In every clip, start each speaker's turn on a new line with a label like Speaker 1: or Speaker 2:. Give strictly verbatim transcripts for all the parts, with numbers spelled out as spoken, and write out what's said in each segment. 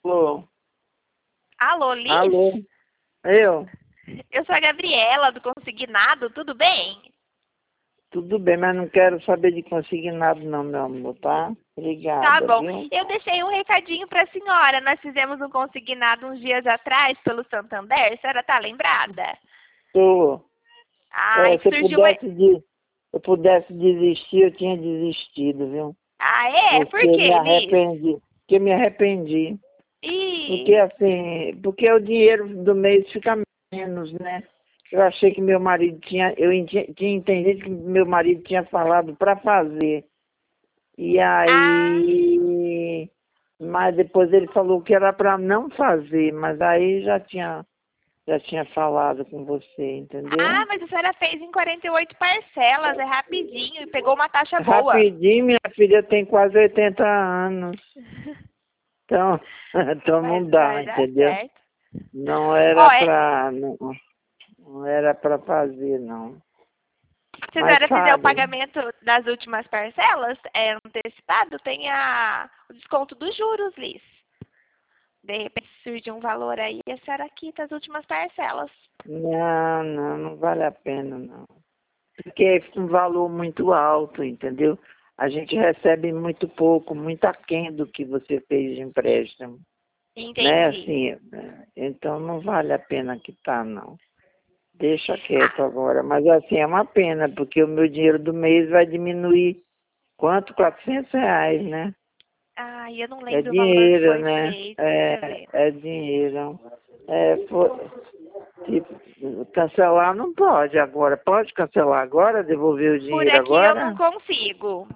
Speaker 1: Alô?
Speaker 2: Alô, Liz?
Speaker 1: Alô? Eu?
Speaker 2: Eu sou a Gabriela, do Consignado, tudo bem?
Speaker 1: Tudo bem, mas não quero saber de consignado não, meu amor, tá?
Speaker 2: Tá
Speaker 1: Obrigada,
Speaker 2: bom.
Speaker 1: viu?
Speaker 2: Eu deixei um recadinho para a senhora. Nós fizemos um consignado uns dias atrás pelo Santander. A senhora tá lembrada?
Speaker 1: Tô.
Speaker 2: Ai,
Speaker 1: É, se eu
Speaker 2: surgiu uma...
Speaker 1: pudesse, de, se eu pudesse desistir, eu tinha desistido, viu?
Speaker 2: Ah, é? Por
Speaker 1: Porque me
Speaker 2: quê, Liz?
Speaker 1: arrependi. Porque me arrependi. Porque
Speaker 2: Ih,
Speaker 1: assim, porque o dinheiro do mês fica menos, né? Eu achei que meu marido tinha, eu enti- tinha entendido que meu marido tinha falado para fazer. E
Speaker 2: ah,
Speaker 1: aí, mas depois ele falou que era para não fazer, mas aí já tinha, já tinha falado com você,
Speaker 2: ah,
Speaker 1: entendeu?
Speaker 2: mas a senhora fez em quarenta e oito parcelas, é rapidinho e pegou uma taxa boa.
Speaker 1: Rapidinho, minha filha tem quase oitenta anos. Então, então
Speaker 2: Mas
Speaker 1: não
Speaker 2: vai
Speaker 1: dá,
Speaker 2: dar
Speaker 1: entendeu?
Speaker 2: certo.
Speaker 1: Não era
Speaker 2: Ó, é,
Speaker 1: para não, não era para fazer, não.
Speaker 2: se a
Speaker 1: Mas
Speaker 2: senhora fizer o
Speaker 1: fale.
Speaker 2: pagamento das últimas parcelas, é antecipado, tem a, o desconto dos juros, Liz. De repente surge um valor aí, a senhora quita as últimas parcelas.
Speaker 1: Não, não, não vale a pena, não. Porque é um valor muito alto, entendeu? A gente recebe muito pouco, muito aquém do que você fez de empréstimo, né?
Speaker 2: Entendi.
Speaker 1: Assim, é, então não vale a pena quitar, não. Deixa quieto
Speaker 2: Ah,
Speaker 1: agora. Mas assim, é uma pena, porque o meu dinheiro do mês vai diminuir, quanto? Quatrocentos reais, né?
Speaker 2: ai, eu não
Speaker 1: É
Speaker 2: lembro o valor que
Speaker 1: dinheiro,
Speaker 2: foi
Speaker 1: né?
Speaker 2: feito, deixa eu
Speaker 1: É,
Speaker 2: ver.
Speaker 1: é dinheiro. É, foi, tipo, cancelar não pode agora. Pode cancelar agora, devolver o
Speaker 2: Por
Speaker 1: dinheiro
Speaker 2: aqui eu não
Speaker 1: agora?
Speaker 2: consigo.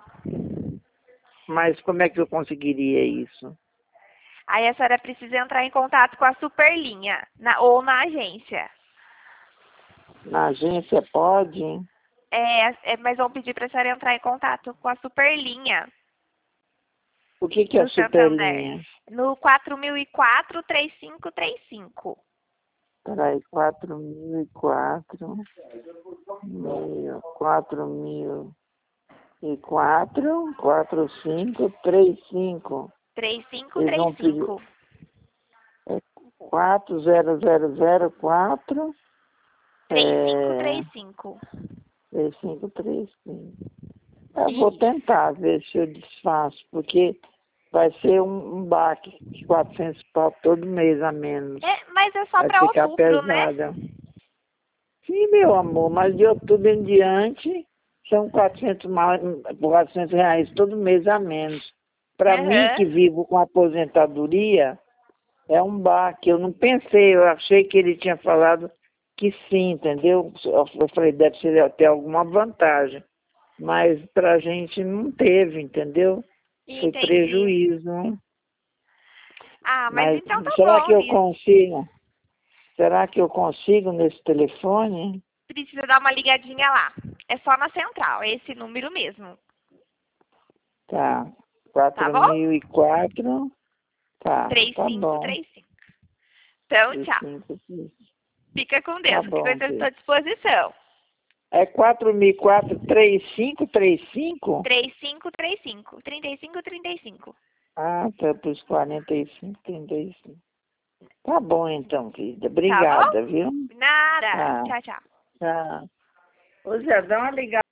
Speaker 1: Mas como é que eu conseguiria isso?
Speaker 2: Aí a senhora precisa entrar em contato com a Superlinha, na, ou na agência.
Speaker 1: Na agência pode?
Speaker 2: É, é, mas vão pedir para a senhora entrar em contato com a Superlinha
Speaker 1: O que que é
Speaker 2: do Santander.
Speaker 1: Superlinha?
Speaker 2: No quatro mil e quatro, três cinco três cinco.
Speaker 1: Peraí, quatro mil e quatro, meio, quatro mil e quatro, quatro, cinco, três, cinco. Eles vão pedir
Speaker 2: três cinco três cinco.
Speaker 1: é, quatro zero zero zero quatro, é,
Speaker 2: três cinco três cinco.
Speaker 1: três cinco três cinco. Eu vou
Speaker 2: Isso.
Speaker 1: tentar ver se eu desfaço, porque vai ser um, um baque de quatrocentos pau todo mês a menos.
Speaker 2: É, mas é só
Speaker 1: Vai
Speaker 2: para
Speaker 1: ficar
Speaker 2: outubro, né?
Speaker 1: pesada. Sim, meu amor, mas de outubro em diante são quatrocentos, mais, quatrocentos reais todo mês a menos. Para mim, que
Speaker 2: Aham.
Speaker 1: vivo com aposentadoria, é um baque. Eu não pensei, eu achei que ele tinha falado que sim, entendeu? Eu falei, deve ser até alguma vantagem. Mas para a gente não teve, entendeu? Foi
Speaker 2: Entendi.
Speaker 1: prejuízo, né?
Speaker 2: Ah, mas
Speaker 1: Mas
Speaker 2: então tá
Speaker 1: será
Speaker 2: bom,
Speaker 1: que eu
Speaker 2: Liz.
Speaker 1: consigo? Será que eu consigo nesse telefone?
Speaker 2: Precisa dar uma ligadinha lá. É só na central, é esse número mesmo.
Speaker 1: Tá.
Speaker 2: Tá
Speaker 1: quatro
Speaker 2: bom?
Speaker 1: mil e quatro. Tá, tá bom.
Speaker 2: três cinco três cinco. Então,
Speaker 1: três
Speaker 2: tchau.
Speaker 1: cinco,
Speaker 2: Fica com
Speaker 1: tá
Speaker 2: Deus. Qualquer
Speaker 1: bom,
Speaker 2: coisa eu estou
Speaker 1: filho.
Speaker 2: à disposição.
Speaker 1: É quatro mil e quatro, três cinco três cinco?
Speaker 2: três cinco três cinco. trinta e cinco trinta e cinco.
Speaker 1: Ah, tá, pros quarenta e cinco, trinta e cinco. Tá bom então, querida.
Speaker 2: Tá bom?
Speaker 1: Obrigada, viu?
Speaker 2: Nada.
Speaker 1: Tá,
Speaker 2: Tchau, tchau.
Speaker 1: tá. Ô Zé, dá uma ligada.